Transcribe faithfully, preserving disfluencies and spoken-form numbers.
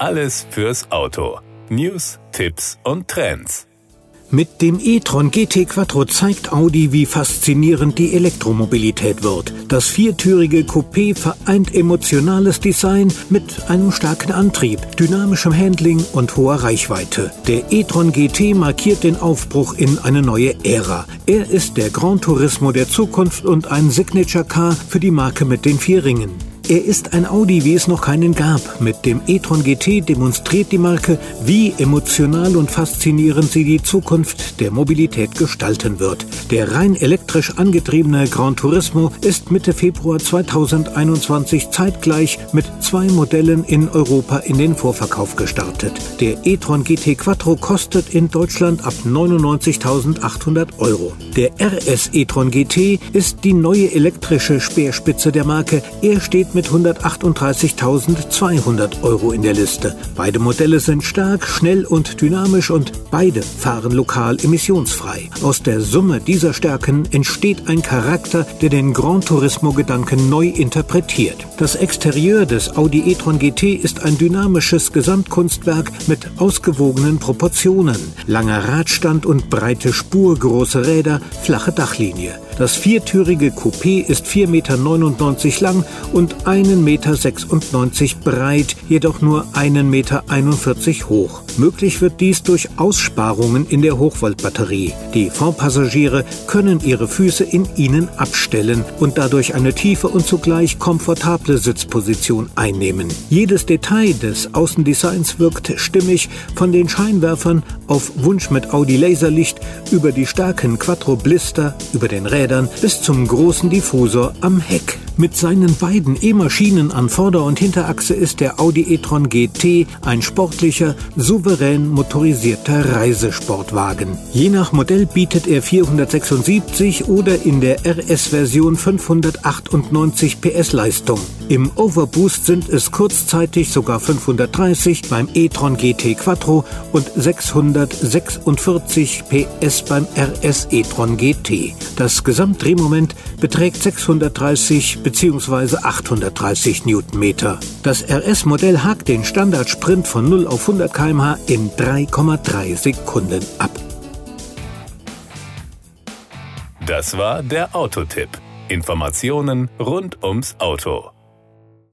Alles fürs Auto. News, Tipps und Trends. Mit dem e-tron G T Quattro zeigt Audi, wie faszinierend die Elektromobilität wird. Das viertürige Coupé vereint emotionales Design mit einem starken Antrieb, dynamischem Handling und hoher Reichweite. Der e-tron G T markiert den Aufbruch in eine neue Ära. Er ist der Gran Turismo der Zukunft und ein Signature Car für die Marke mit den vier Ringen. Er ist ein Audi, wie es noch keinen gab. Mit dem e-tron G T demonstriert die Marke, wie emotional und faszinierend sie die Zukunft der Mobilität gestalten wird. Der rein elektrisch angetriebene Gran Turismo ist Mitte Februar zweitausendeinundzwanzig zeitgleich mit zwei Modellen in Europa in den Vorverkauf gestartet. Der e-tron G T Quattro kostet in Deutschland ab neunundneunzigtausendachthundert Euro. Der R S e-tron G T ist die neue elektrische Speerspitze der Marke. Er steht mit hundertachtunddreißigtausendzweihundert Euro in der Liste. Beide Modelle sind stark, schnell und dynamisch und beide fahren lokal emissionsfrei. Aus der Summe dieser Stärken entsteht ein Charakter, der den Gran Turismo-Gedanken neu interpretiert. Das Exterieur des Audi e-tron G T ist ein dynamisches Gesamtkunstwerk mit ausgewogenen Proportionen. Langer Radstand und breite Spur, große Räder, flache Dachlinie. Das viertürige Coupé ist vier Komma neunundneunzig Meter lang und ein Komma sechsundneunzig Meter breit, jedoch nur ein Komma einundvierzig Meter hoch. Möglich wird dies durch Aussparungen in der Hochvoltbatterie. Die Frontpassagiere können ihre Füße in ihnen abstellen und dadurch eine tiefe und zugleich komfortable Sitzposition einnehmen. Jedes Detail des Außendesigns wirkt stimmig, von den Scheinwerfern auf Wunsch mit Audi Laserlicht über die starken Quattro-Blister, über den Rädern bis zum großen Diffusor am Heck. Mit seinen beiden E-Maschinen an Vorder- und Hinterachse ist der Audi e-tron G T ein sportlicher, souverän motorisierter Reisesportwagen. Je nach Modell bietet er vierhundertsechsundsiebzig oder in der R S-Version fünfhundertachtundneunzig P S Leistung. Im Overboost sind es kurzzeitig sogar fünfhundertdreißig beim e-tron G T Quattro und sechshundertsechsundvierzig P S beim R S e-tron G T. Das Gesamtdrehmoment beträgt sechshundertdreißig bzw. achthundertdreißig Newtonmeter. Das R S-Modell hakt den Standardsprint von null auf hundert Kilometer pro Stunde in drei Komma drei Sekunden ab. Das war der Autotipp. Informationen rund ums Auto.